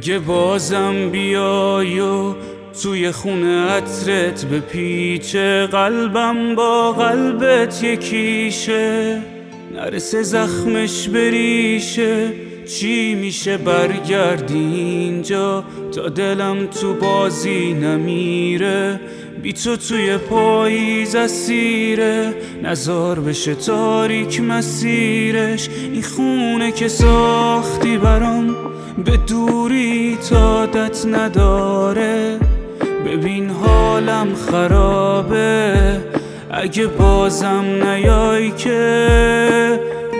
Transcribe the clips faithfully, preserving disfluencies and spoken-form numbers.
اگه بازم بیای و توی خونه عطرت به پیچه، قلبم با قلبت یکیشه، نرسه زخمش بریشه، چی میشه برگردی اینجا تا دلم تو بازی نمیره، بی تو توی پاییز اسیره، نزار بشه تاریک مسیرش، این خونه که ساختی برام به دوری عادت نداره، ببین حالم خرابه، اگه بازم نیای که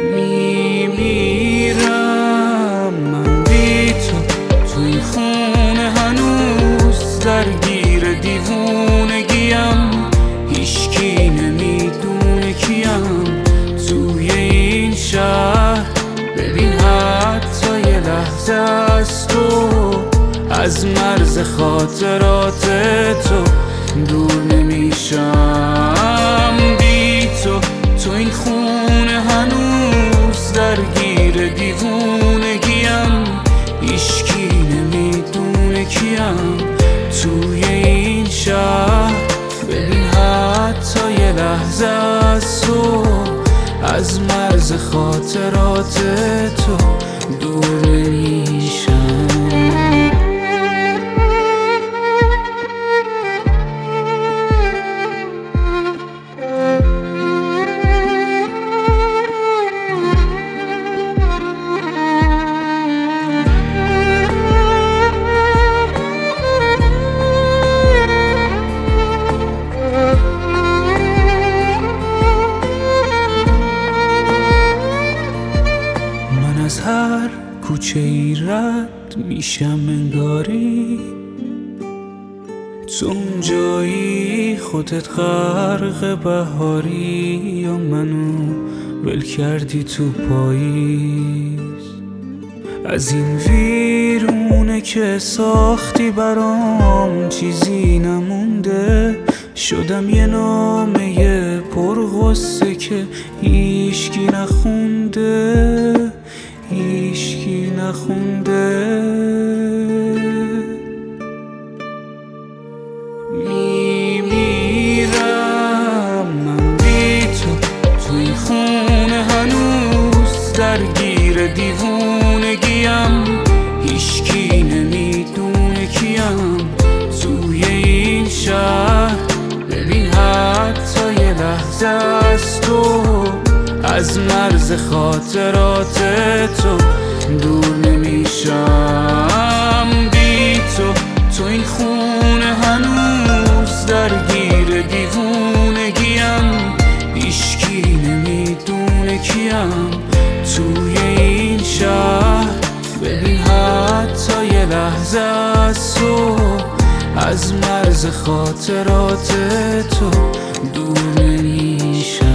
میمیرم. من بی تو تو این خونه هنوز درگیر دیوونگیم، هیچکی نمیدونه کیم توی این شهر، ببین حتی یه لحظه از تو از مرز خاطرات تو دور نمیشم. بی تو تو این خونه هنوز درگیر دیوونگیم، هیچکی نمیدونه کیم توی این شهر، ببین حتی یه لحظه از تو از مرز خاطرات تو دور نمیشم. از هر کوچه ای رد میشم انگاری، تو اون جایی خودت غرق بهاری، یا منو ول کردی تو پاییز، از این ویرونه که ساختی برام چیزی نمونده، شدم یه نامه پرغصه که هیچکی نخونده، هیچکی نخونده. میمیرم من بی تو تو این خونه هنوز درگیر دیوونگیم، هیچکی نمیدونه کیم توی این شهر، ببین حتی یه لحظه از تو از مرز خاطرات تو دور نمیشم. بی تو تو این خونه هنوز درگیر دیوونگیم، هیچکی نمیدونه کیم توی این شهر، ببین حتی یه لحظه از تو از مرز خاطرات تو دور نمیشم.